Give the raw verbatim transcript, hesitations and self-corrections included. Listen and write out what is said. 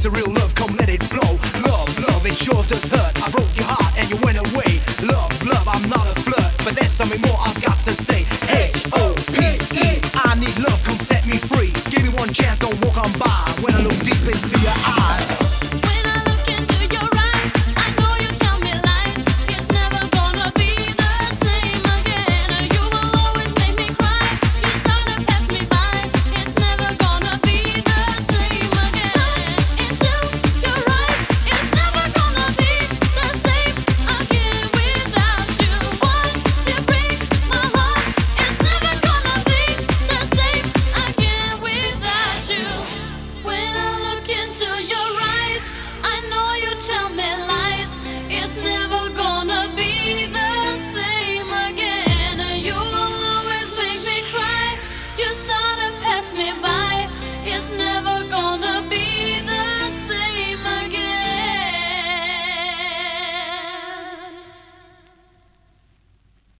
it's a real love, come let it flow. Love, love, it sure does hurt. I broke your heart and you went away. Love, love, I'm not a flirt, but there's something more I've got to say. H O P E, I need love, come set me free. Give me one chance, don't walk on by.